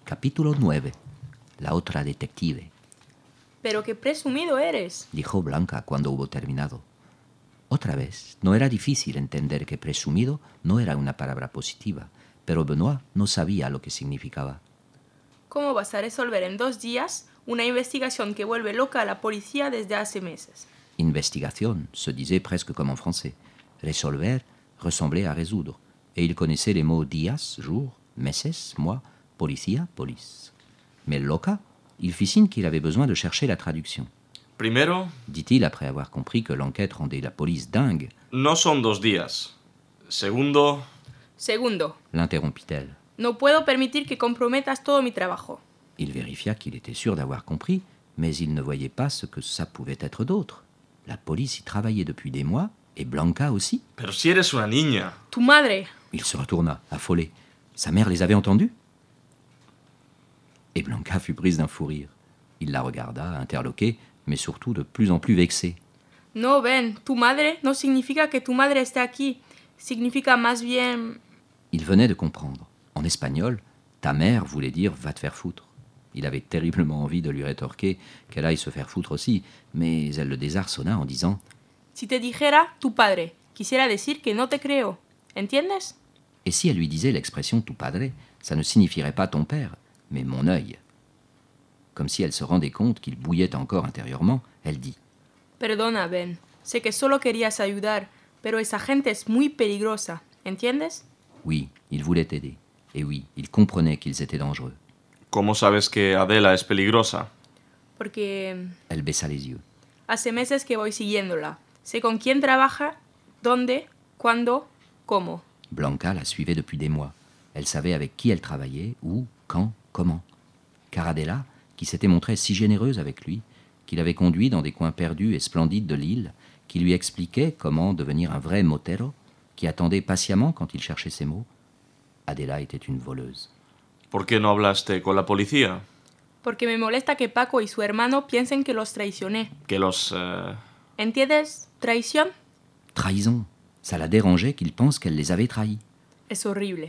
Capítulo 9. La otra detective. Pero qué presumido eres. Dijo Blanca cuando hubo terminado. Otra vez, no era difícil entender que presumido no era una palabra positiva, pero Benoît no sabía lo que significaba. ¿Cómo vas a resolver en 2 días una investigación que vuelve loca a la policía desde hace meses? Investigación se disait presque comme en français. Résolver ressemblait à résoudre. Et il connaissait les mots días, jours, meses, mois, policía, police. Mais loca, il fit signe qu'il avait besoin de chercher la traduction. Primero, Dit-il après avoir compris que l'enquête rendait la police dingue. no son 2 días. Segundo, Segundo, L'interrompit-elle. no puedo permitir que comprometas todo mi trabajo. Il vérifia qu'il était sûr d'avoir compris, mais il ne voyait pas ce que ça pouvait être d'autre. La police y travaillait depuis des mois, et Blanca aussi. pero si eres una niña. Tu madre. Il se retourna, affolé. Sa mère les avait entendus. Et Blanca fut prise d'un fou rire. Il la regarda, interloqué, mais surtout de plus en plus vexé. No, Ben, tu madre no significa que tu madre esté aquí. Significa más bien... Il venait de comprendre. En espagnol, ta mère voulait dire va te faire foutre. Il avait terriblement envie de lui rétorquer qu'elle aille se faire foutre aussi, mais elle le désarçonna en disant Si te dijera tu padre, quisiera decir que no te creo. ¿Entiendes? Et si elle lui disait l'expression tu padre, ça ne signifierait pas ton père, mais mon œil. Comme si elle se rendait compte qu'il bouillait encore intérieurement, elle dit Perdona, Ben. Sé que solo querías ayudar, pero esa gente es muy peligrosa. ¿Entiendes? oui, il voulait aider. Et oui, il comprenait qu'ils étaient dangereux. ¿Cómo sabes que Adela es peligrosa? Porque Elle baissa les yeux. hace meses que voy siguiéndola. Sé con quién trabaja, dónde, cuándo, cómo. Blanca la suivait depuis des mois. Elle savait avec qui elle travaillait, où, quand, comment. Car Adela, qui s'était montrée si généreuse avec lui, qu'il avait conduit dans des coins perdus et splendides de l'île, qui lui expliquait comment devenir un vrai motero, qui attendait patiemment quand il cherchait ses mots, Adela était une voleuse. ¿Por qué no hablaste con la policía? Porque me molesta que Paco y su hermano piensen que los traicioné. Que los... ¿Entiendes? ¿Traición? Trahison. Ça la dérangeait qu'il pense qu'elle les avait trahis. Es horrible.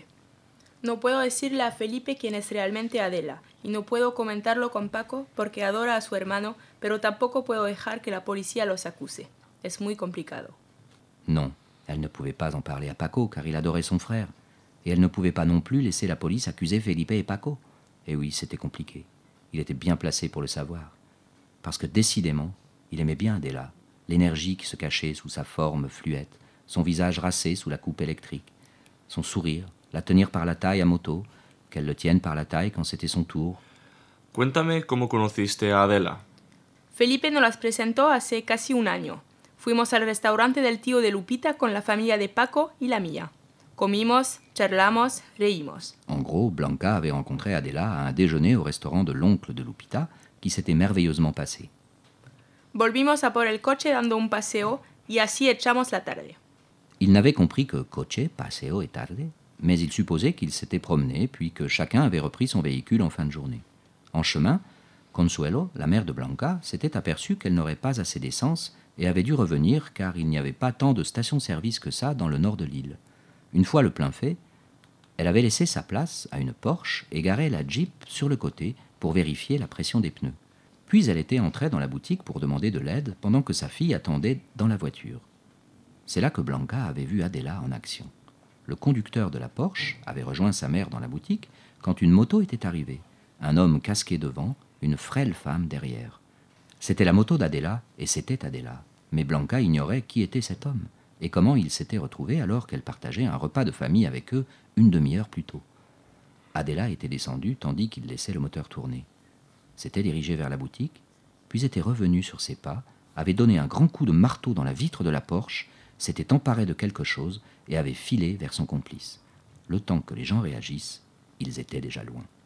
No puedo decirle a Felipe quién es realmente Adela, y no puedo comentarlo con Paco porque adora a su hermano, pero tampoco puedo dejar que la policía los acuse. Es muy complicado. Non, elle ne pouvait pas en parler à Paco, car il adorait son frère. Et elle ne pouvait pas non plus laisser la police accuser Felipe et Paco. Et oui, c'était compliqué. Il était bien placé pour le savoir. Parce que décidément, il aimait bien Adela, l'énergie qui se cachait sous sa forme fluette, son visage racé sous la coupe électrique, son sourire, la tenir par la taille à moto, qu'elle le tienne par la taille quand c'était son tour. Cuéntame cómo conociste a Adela. Felipe nos las presentó hace casi un año. Fuimos al restaurante del tío de Lupita con la familia de Paco y la mía. Comimos, charlamos, reímos. En gros, Blanca avait rencontré Adela à un déjeuner au restaurant de l'oncle de Lupita, qui s'était merveilleusement passé. Volvimos a por el coche dando un paseo y así echamos la tarde. Il n'avait compris que coche, paseo et tarde, mais il supposait qu'ils s'étaient promenés, puis que chacun avait repris son véhicule en fin de journée. En chemin, Consuelo, la mère de Blanca, s'était aperçue qu'elle n'aurait pas assez d'essence et avait dû revenir car il n'y avait pas tant de stations-service que ça dans le nord de l'île. Une fois le plein fait, elle avait laissé sa place à une Porsche et garé la Jeep sur le côté pour vérifier la pression des pneus. Puis elle était entrée dans la boutique pour demander de l'aide pendant que sa fille attendait dans la voiture. C'est là que Blanca avait vu Adela en action. Le conducteur de la Porsche avait rejoint sa mère dans la boutique quand une moto était arrivée. Un homme casqué devant, une frêle femme derrière. C'était la moto d'Adela et c'était Adela. Mais Blanca ignorait qui était cet homme et comment il s'était retrouvé alors qu'elle partageait un repas de famille avec eux une demi-heure plus tôt. Adela était descendue tandis qu'il laissait le moteur tourner. S'était dirigé vers la boutique, puis était revenu sur ses pas, avait donné un grand coup de marteau dans la vitre de la Porsche, s'était emparé de quelque chose et avait filé vers son complice. Le temps que les gens réagissent, ils étaient déjà loin.